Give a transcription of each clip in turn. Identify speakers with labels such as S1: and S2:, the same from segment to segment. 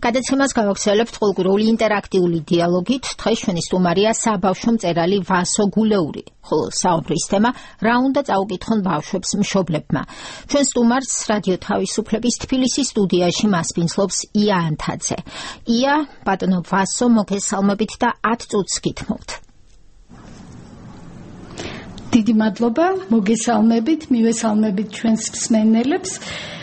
S1: გადაცემას გავაგრძელებთ ყოველგვარული ინტერაქტიული დიალოგით. დღეს ჩვენი სტუმარია საბავშვო მწერალი ვასო გულეური. ხოლო საუბრის თემა რა უნდა წაუკითხონ ბავშვებს მშობლებმა. ჩვენ სტუმარს რადიო თავისუფლების თბილისის სტუდიაში მასპინძლობს ია ანთაძე. ია, ბატონო ვასო, მოგესალმებით და 10 წუთს გითხოვთ.
S2: დიდი მადლობა, მოგესალმებით, მივესალმებით ჩვენს მსმენელებს.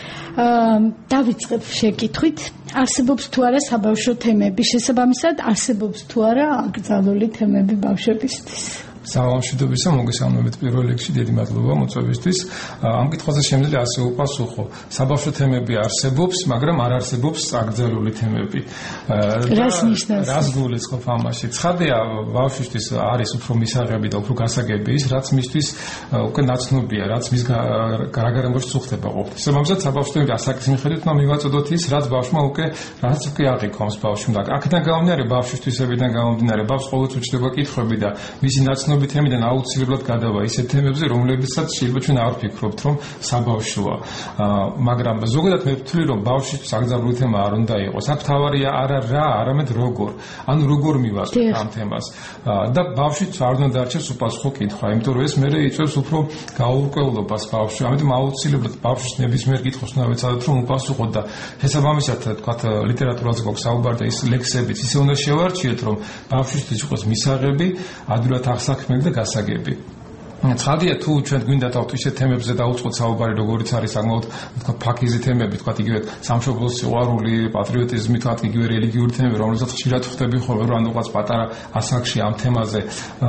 S2: დავიწყებ შეკითხვით, არსებობს თუ არა საბავშვო თემები, შესაბამისად არსებობს თუ არა აკრძალული თემები ბავშვებისთვის.
S3: Სამშვიდობისა, მოგესალმებით პირველ რიგში, დიდი მადლობა მოწვევისთვის. ამ კითხვაზე შემიძლია ასე უპასუხო. საბავშვო თემები არსებობს, მაგრამ არ არსებობს აკრძალული თემები.
S2: რას ნიშნავს?
S3: რას გულისხმობ ამაში? ცხადია, ბავშვისთვის არის უფრო მისაღები და უფრო გასაგები ის, რაც მისთვის უკვე ნაცნობია, რაც მის გარეგანობაში წუხდება ყოფილი. შესაბამისად, საბავშვო თემები ასაკის მიხედვით უნდა მივაწოდოთ ის, რაც ბავშვმა რაც უკვე აღიქონს ბავშვმა. აქედან გამომდინარე, ბავშვისთვისებიდან გამომდინარე, ბავშვს ყოველთვის უჩნდება კითხვები და მისი ნაცნობი თემიდან აუცილებლად გადავა ისეთ თემებზე, რომლებიცაც შეიძლება ჩვენ არ ვფიქრობთ, რომ საბავშვოა. მაგრამ ზოგადად მე ვთვლი, რომ ბავშვისთვის აკრძალული თემა არ უნდა იყოს. აქ თავარია არა რა, არამედ როგორ. ანუ როგორ მივაწვდით ამ თემას. და ბავშვიც არ უნდა დარჩეს უპასუხო კითხვა, იმიტომ რომ ეს მერე იწვევს უფრო გაურკვევლობას ბავშვში. ამიტომ აუცილებლად ბავშვს ნებისმიერ კითხვას უნდა ვეცადოთ, რომ უპასუხოთ და შესაბამისად, თქვათ, ლიტერატურაზე გვაქვს საუბარი და ის ლექსებიც ისე უნდა შევარჩიოთ, რომ ბავშვისთვის იყოს მისაღები, ადვილად აღსაქმელი და გასაგები. ცხადია, თუ ჩვენ გვინდა თავთ ისეთ თემებზე დავუწყოთ საუბარი, როგორიც არის საკმაოდ ფაქიზი თემები, თქვათ იგივე სამშობლოს სიყვარული, პატრიოტიზმი, თქვათ იგივე რელიგიური თემები, რომელსაც ხშირად ხვდები ხოლმე, რომ რადგან პატარა ასაკში ამ თემაზე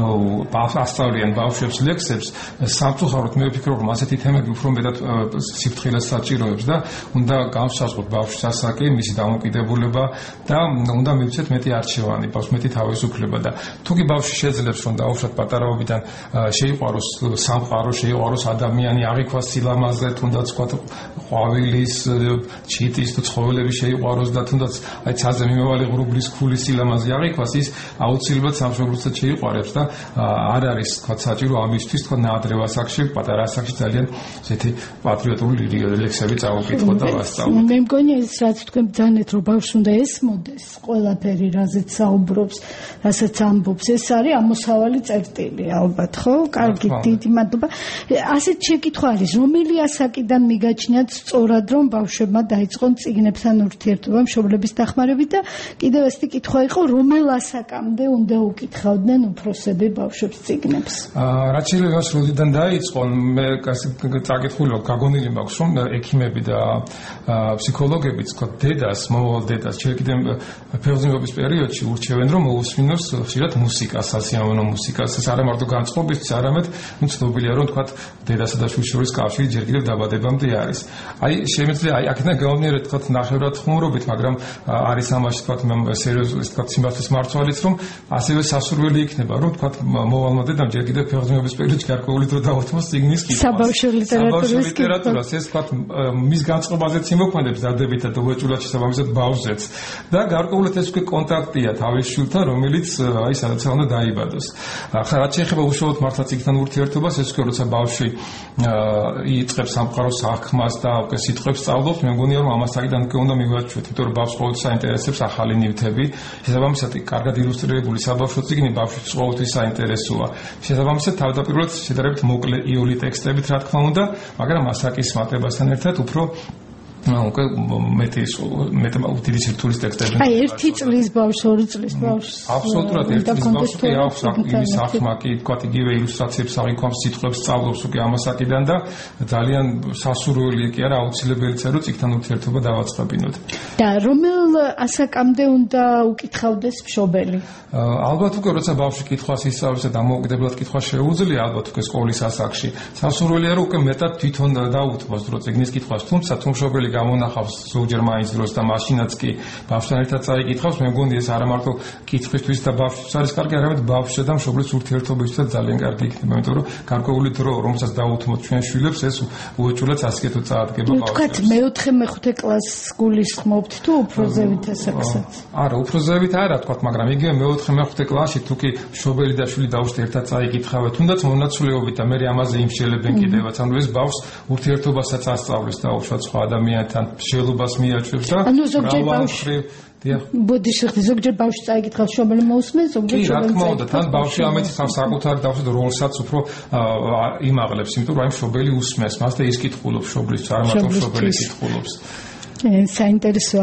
S3: ასწავლიან ბავშვებს ლექსებს, სამწუხაროდ მე ვფიქრობ, რომ ასეთი თემები უფრო მეტად სიფრთხილეს საჭიროებს და უნდა განსაზღვროთ ბავშვის ასაკი, მისი დამოკიდებულება და უნდა მივცეთ მეტი არჩევანი, ბავშვს მეტი თავისუფლება და თუ კი ბავშვი შეძლებს, რომ დაუშვათ პატარაობიდან შეიყვაროს სამყარო, შეიყვაროს ადამიანი, აღიქვას სილამაზე, თუნდაც თქვათ ყვავილის, ჩიტის თუ ცხოველების შეიყვაროს და თუნდაც აი ცაზე მიმავალი ღრუბლის ქულის სილამაზე აღიქვას, ის აუცილებლად სამშობლოსაც შეიყვარებს და არ არის თქვათ საჭირო ამისთვის თქვათ ნაადრევ ასაკში, პატარა ასაკში ძალიან ესეთი პატრიოტული ლექსები წაუკითხოთ და ვასწავლოთ.
S2: მე მგონია ის რაც თქვენ ბრძანეთ, რომ ბავშვს უნდა ესმოდეს ყველაფერი, რაზეც საუბრობს, რასაც ამბობს, ეს არის ამოსავალი წერტილი, ალბათ, ხო? კარგი, დიდი მადლობა. ასეთ შეკითხვა არის, რომელი ასაკიდან მიგაჩნიათ სწორად, რომ ბავშვებმა დაიწყონ წიგნებთან ურთიერთობა მშობლების დახმარებით და კიდევ ესეთი კითხვა იყო, რომელ ასაკამდე უნდა უკითხავდნენ უფროსები ბავშვებს წიგნებს?
S3: რაც შეიძლება სრულად დაიწყონ, მე წაკითხული ვარ, გაგონილი მაქვს, რომ ექიმები და ფსიქოლოგები, თქვათ, დედას, მომავალ დედას, ჯერ კიდევ ფეხმძიმების პერიოდში ურჩევენ, რომ მოусმინოს ხშირად მუსიკას, სასიამოვნო მუსიკას, ეს არა მარტო განწყობისთვის, არამედ ცნობილია, რომ თქვათ, დედასა და შვილის შორის კავშირი ჯერ კიდევ დაბადებამდე არის. აი, შემიძლია აქედან გამომდინარე, თქვათ, ნახევრად ხუმრობით, მაგრამ არის ამაში, თქვათ, სერიოზული, თქვათ, სიმართლის მარცვალიც, რომ ასევე სასურველი იქნება, რომ თქვათ, მოვალმა დედამ ჯერ კიდევ ფეხმძიმების პერიოდში გარკვეული დრო დაუთმოს წიგნის კითხვას.
S2: საბავშვო ლიტერატურას,
S3: ეს თქვათ, მის განწყობაზეც იმოქმედებს დადებითად და უეჭვლად შესაბამისად ბავშვზეც. და გარკვეულად ეს უკვე კონტაქტია თავის შვილთან, რომელიც აი სადაც უნდა დაიბადოს. ახლა რაც შეეხება უშუალოდ მართლა წიგნთან ურთიერთობას, ეს უკვე როცა ბავშვი იწყებს სამყაროს აღქმას და უკვე სიტყვებს სწავლობს, მე მგონია, რომ ამასაკიდან უკვე უნდა მივაჩვენოთ, იმიტომ რომ ბავშვს ყოველთვის საინტერესებს ახალი ნივთები. შესაბამისად, კარგად ილუსტრირებული საბავშვო წიგნი ბავშვისთვის ყოველთვის საინტერესოა. შესაბამისად, თავდაპირველად შედარებით მოკლე იული ტექსტებით, რა თქმა უნდა, მაგრამ ასაკის მატებასთან ერთად უფრო უკვე მეტი დიდი სირთულის ტექსტები.
S2: აი, 1 წლის ბავშვს, 2 წლის ბავშვს.
S3: აბსოლუტურად 1 წლის ბავშვს კი აქვს იმის ახმა კი, თქვათ, იგივე ილუსტრაციებს აღიქვამს, სიტყვებს სწავლობს უკვე ამასაკიდან და ძალიან სასურველი კი არა, აუცილებელია, რომ წიგნთან ურთიერთობა დავაწყებინოთ.
S2: და რომელ ასაკამდე უნდა უკითხავდეს მშობელი?
S3: ალბათ უკვე როცა ბავშვი კითხვას ისწავლის და დამოუკიდებლად კითხვა შეუძლია, ალბათ უკვე სკოლის ასაკში. სასურველია, რომ უკვე მეტად თვითონ დაუთმოს დრო წიგნის კითხვას, თუმცა თუ მშობელი გამონახავს ზოგჯერ მაინც დროს და მაშინაც კი ბავშვთან ერთად წაიკითხავს, მე მგონი ეს არა მარტო კითხვისთვის და ბავშვისთვის არის კარგი, არამედ ბავშვსა და მშობლის ურთიერთობისთვისაც ძალიან კარგი იქნება, იმიტომ რომ გარკვეული დრო, რომელსაც დაუთმოთ ჩვენ შვილებს, ეს უეჭვლად სასკეთო წაადგება ბავშვებს.
S2: თქვათ, მე-4 კლასს გულისხმობთ თუ უფრო ზევით ასაკსაც?
S3: არა, უფრო ზევით არა, თქვათ, მაგრამ იგივე მე-4 კლასში თუ კი მშობელი და შვილი დაუშვათ ერთად წაიკითხავენ, თუნდაც მონაცვლეობით და მე ამაზე იმშელებენ კიდევაც, ანუ ეს ბავშვს ურთიერთობასაც ასწავლის და უშუალოდ სხვა ადამიანთან შეელობას მიაჩვევს და
S2: ანუ ზოგჯერ ბავშვი ბოდიში ზოგჯერ ბავშვს წაიკითხავს მშობელი მოусმენ, ზოგჯერ მშობელი
S3: კი, რა თქმა უნდა, თან ბავშვი ამით საკუთარი დავშოთ როლსაც უფრო იმაღლებს, იმიტომ რომ მშობელი უსმენს მას და ის კითხულობს მშობლის, არა მარტო მშობელი კითხულობს.
S2: საინტერესოა.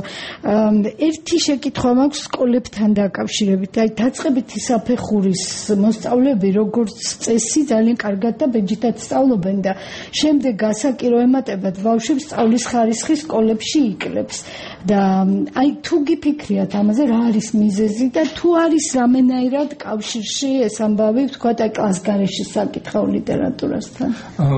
S2: ერთი შეკითხვა მაქვს სკოლებთან დაკავშირებით. აი დაწყებითი საფეხურის მოსწავლეები როგორც წესი ძალიან კარგად და ბეჯითად სწავლობენ და შემდეგ გასაკირო ემატებათ ბავშვებს სწავლის ხარისხი სკოლებში იკლებს. და აი თუ გიფიქრიათ ამაზე რა არის მიზეზი და თუ არის რამენაირად კავშირში ეს ამბავი ვთქვათ აი კლასგარეში საკითხავ ლიტერატურასთან.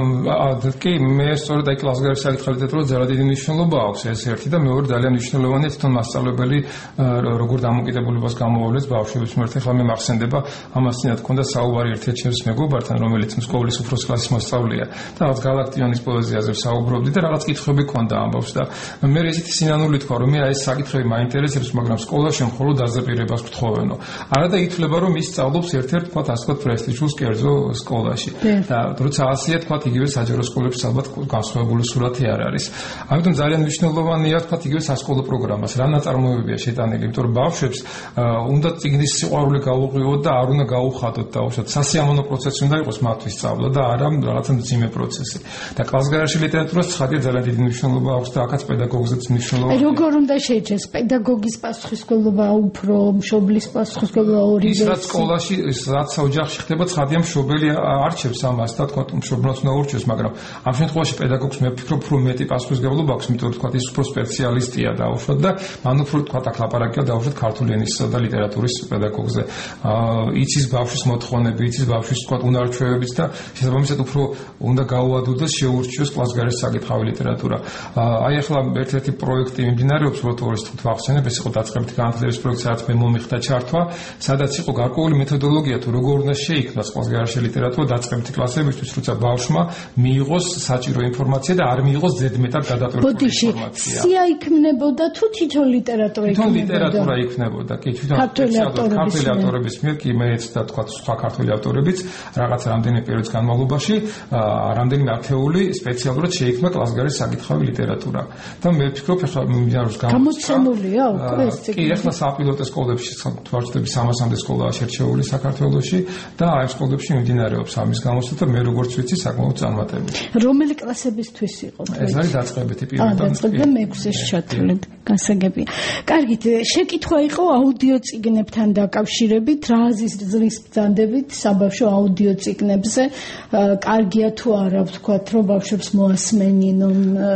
S3: კი, მე სწორედ აი კლასგარეში საკითხავ ლიტერატურას ძალიან დიდი მნიშვნელობა აქვს ეს ერთი და მეორე ძალიან მნიშვნელოვანია თვითონ მასწავლებელი როგორ დამოკიდებულებას გამოავლენს ბავშვებს მიმართ. ახლა მე მახსენდება ამას წინათ ქონდა საუბარი ერთ-ერთ ჩემს მეგობართან რომელიც სკოლის უფროს კლასის მოსწავლეა და რაღაც გალაქტიონის პოეზიაზე საუბრობდი და რაღაც კითხვები ქონდა ამბავს და მე ესეთი სინანული თქვა რომ მე ეს საკითხები მაინტერესებს მაგრამ სკოლაში მხოლოდ დაზაპირებას ვთხოვენო. არა და ითვლება რომ ის სწავლობს ერთ-ერთ თქვა ასე ვთქვათ პრესტიჟულ კერძო სკოლაში და როცა ასეა თქვა იგივე საჯარო სკოლებში ალბათ განსხვავებული სურათი არ არის. ამიტომ ძალიან მნიშვნელოვანია თქვა იგივე სასკოლო პროგრამას რა ნაწარმოებებია შეტანილი, იმიტომ რომ ბავშვებს უნდა წიგნის სიყვარული გაუღვიოთ და არ უნდა გაუხატოთ და უშოთ სასიამოვნო პროცესი უნდა იყოს მათთვის სწავლა და არა რაღაცა მძიმე პროცესი. და კლასგარეში ლიტერატურას ცხადია ძალიან დიდი მნიშვნელობა აქვს და აქაც პედაგოგზეც მნიშვნელობა.
S2: როგორ უნდა შეიჭრეს პედაგოგის პასუხისმგებლობა უფრო მშობლის პასუხისმგებლობა ორივე?
S3: ის რაც სკოლაში, რაც ოჯახში ხდება, ცხადია მშობელი არჩევს ამას და თქვა მშობლებს უნდა ურჩევს, მაგრამ ამ შემთხვევაში პედაგოგს მე ვფიქრობ უფრო მეტი პასუხისმგებლობა აქვს, იმიტომ რომ თქვა ის უფრო სპეციალისტია დაუშვათ და მან უფრო თქვა აქ ლაპარაკია დაუშვათ ქართული ენისა და ლიტერატურის პედაგოგზე. იცის ბავშვის მოთხოვნები, იცის ბავშვის თქვა უნარჩვევებიც და შესაბამისად უფრო უნდა გაუადვილდეს შეურჩიოს კლასგარეში საკითხავი ლიტერატურა. აი ახლა ერთ-ერთი პროექტი მიმდინარეობს, როტორის თქვით ვახსენებ, ეს იყო დაწყებითი განათლების პროექტი, სადაც მე მომიხდა ჩართვა, სადაც იყო გარკვეული მეთოდოლოგია თუ როგორ უნდა შეიქმნას კლასგარეში ლიტერატურა დაწყებითი კლასებისთვის, როცა ბავშვმა მიიღოს საჭირო ინფორმაცია და არ მიიღოს ზედმეტად გადატვირთული ინფორმაცია.
S2: სია იქნებოდა თუ თვითონ ლიტერატურა იქნებოდა?
S3: თვითონ ლიტერატურა იქნებოდა, კი, თვითონ ქართული ავტორების მიერ, კი, მეც და თქვა სხვა ქართული ავტორებიც რაღაც რამდენიმე პერიოდის განმავლობაში რამდენიმე ათეული სპეციალურად შეიქმნა კლასგარეში საკითხავი ლიტერატურა. და მე ვფიქრობ, ახლა მიმდინარეობს
S2: გამოცემულია უკვე ეს
S3: წიგნი. კი, ახლა საპილოტო სკოლებში თვალწოდები 300-მდე სკოლაა შერჩეული საქართველოში და აი სკოლებში მიმდინარეობს ამის გამოცემა და მე როგორც ვიცი, საკმაოდ წარმატებული.
S2: რომელი კლასებისთვის იყო?
S3: ეს არის დაწყებითი პირველი.
S2: დაწყებითი მე-6-ში ჩათვლით, გასაგებია. კარგით, შეკითხვა იყო აუდიო წიგნებთან დაკავშირებით, რა აზრის ბრძანდებით საბავშვო აუდიო წიგნებზე, კარგია თუ არა ვთქვათ, რომ ბავშვებს მოასმენინონ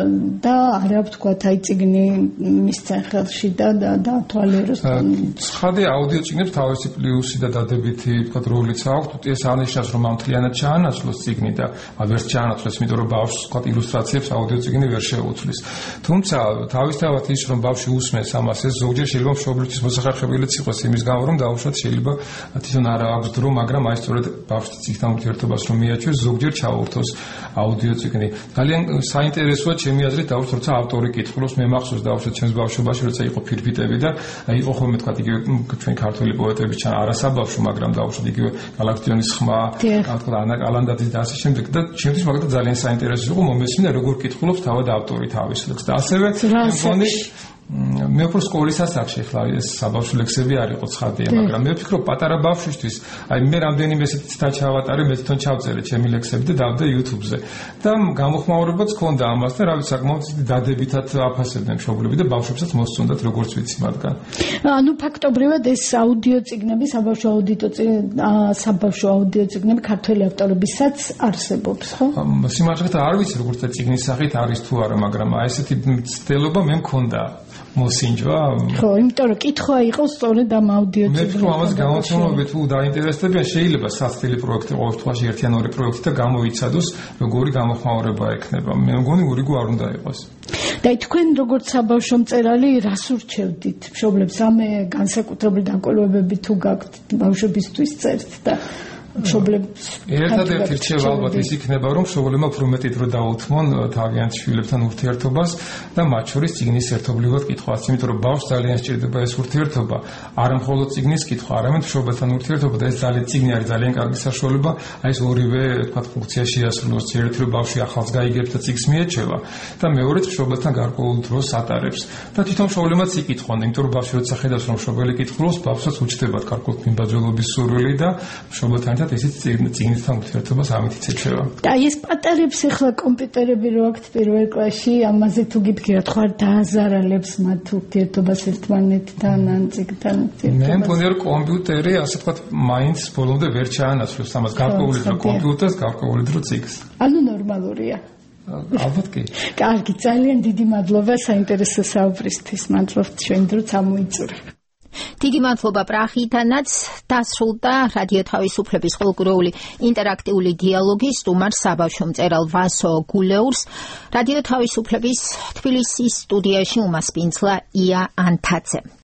S2: და არა ვთქვათ, აი წიგნი მისცენ ხელში და დაათვალიეროს.
S3: ცხადია, აუდიო წიგნებს თავისი პლუსი და დადებითი ვთქვათ როლიც აქვს. ეს აღნიშნავს, რომ ამ მთლიანად ჩაანაცვლოს წიგნი და ვერც ჩაანაცვლოს, იმიტომ რომ ბავშვს ვთქვათ ილუსტრაციებს აუდიო წიგნი ვერ შეუცვლის. თუმცა თავისთავად ის რომ ბავშვი უსმენს ამას, ეს ზოგჯერ შეიძლება მშობლისთვის მოსახერხებელიც იყოს იმის გამო, რომ დაუშვათ შეიძლება თვითონ არ აქვს დრო, მაგრამ აი სწორედ ბავშვის წიგნთან ურთიერთობას რომ მიაჩვენოს, ზოგჯერ ჩაურთოს აუდიო წიგნი. ძალიან საინტერესოა ჩემი აზრით, დაუშვათ როცა ავტორი კითხულობს, მე მახსოვს დაუშვათ ჩემს ბავშვობაში, როცა იყო ფირფიტები და იყო ხოლმე თქვა იგივე ჩვენ ქართული პოეტები ჩან არასაბავშვო, მაგრამ დაუშვათ იგივე გალაქტიონის ხმა, თქვა ანა კალანდაძის და ასე შემდეგ და ჩემთვის მაგალითად ძალიან საინტერესო იყო მომესმინა როგორ კითხულობს თავად ავტორი თავის ლექსს და ასევე მგონი მე უფრო სკოლის ასაკში ხლა ეს საბავშვო ლექსები არ იყო ცხადია, მაგრამ მე ვფიქრობ პატარა ბავშვისთვის, აი მე რამდენიმე ესეთი ცდა ჩავატარე, მე თვითონ ჩავწერე ჩემი ლექსები და დავდე YouTube-ზე. და გამოხმაურებაც ჰქონდა ამას და რა ვიცი, საკმაოდ დადებითად აფასებდნენ მშობლები და ბავშვებსაც მოსწონდათ როგორც ვიცი მათგან.
S2: ანუ ფაქტობრივად ეს აუდიო წიგნები, საბავშვო აუდიო წიგნები ქართველი ავტორებისაც არსებობს, ხო?
S3: სიმართლე არ ვიცი როგორც და წიგნის სახით არის თუ არა, მაგრამ აი ესეთი მცდელობა მე მქონდა. მოსინჯვა.
S2: ხო, იმიტომ რომ კითხვა იყო სწორედ ამ აუდიო წიგნებში.
S3: მე ვფიქრობ, ამას გამოცემები თუ დაინტერესდებიან, შეიძლება სასტილი პროექტი ყოველ თვაში ერთი ან ორი პროექტი და გამოიცადოს, როგორი გამოხმაურება ექნება. მე მგონი ურიგო არ უნდა იყოს.
S2: და თქვენ როგორც საბავშვო მწერალი რას ურჩევდით მშობლებს? ამე განსაკუთრებული განკოლვებები თუ გაქვთ ბავშვებისთვის წერთ და მშობლებს
S3: ერთადერთი რჩევა ალბათ ის იქნება, რომ მშობლებმა უფრო მეტი დრო დაუთმონ თავიანთ შვილებთან ურთიერთობას და მათ შორის წიგნის ერთობლივად კითხვას, იმიტომ რომ ბავშვს ძალიან სჭირდება ეს ურთიერთობა, არა მხოლოდ წიგნის კითხვა, არამედ მშობელთან ურთიერთობა და ეს წიგნი არის ძალიან კარგი საშუალება, აი ეს ორივე თქვათ ფუნქცია შეასრულოს. ერთი რომ ბავშვი ახალს გაიგებს და წიგნს მიეჩევა და მეორედ მშობელთან გარკვეულ დროს ატარებს. და თვითონ მშობლებმაც იკითხონ, იმიტომ რომ ბავშვი როცა ხედავს რომ მშობელი კითხულობს, ბავშვს უჩნდებათ გარკვეულ მიმბაძველობის სურვილი და მშობელთან ისიც წიგნისთან ურთიერთობას ამით იწეჩება.
S2: და ეს პატარებს ახლა კომპიუტერები რო აქვთ პირველ კლასში, ამაზე თუ გიფიქრებთ, ხარ დააზარალებს მათ ურთიერთობას ერთმანეთთან ან წიგნთან ურთიერთობას.
S3: მე მგონია რომ კომპიუტერი ასე ვთქვათ, მაინც ბოლომდე ვერ ჩაანაცვლებს ამას, გარკვეული დრო კომპიუტერს, გარკვეული დრო წიგნს.
S2: ანუ ნორმალურია.
S3: ალბათ კი.
S2: კარგი, ძალიან დიდი მადლობა საინტერესო საუბრისთვის. მადლობთ, ჩვენ დრო წამოიწურა.
S1: დიდი მადლობა პრახითანაც დასრულდა რადიო თავისუფლების ყოველკვირეული ინტერაქტიული დიალოგი სტუმარ საბავშვო მწერალ ვასო გულეურს. რადიო თავისუფლების თბილისის სტუდიაში უმასპინძლა ია ანთაძე.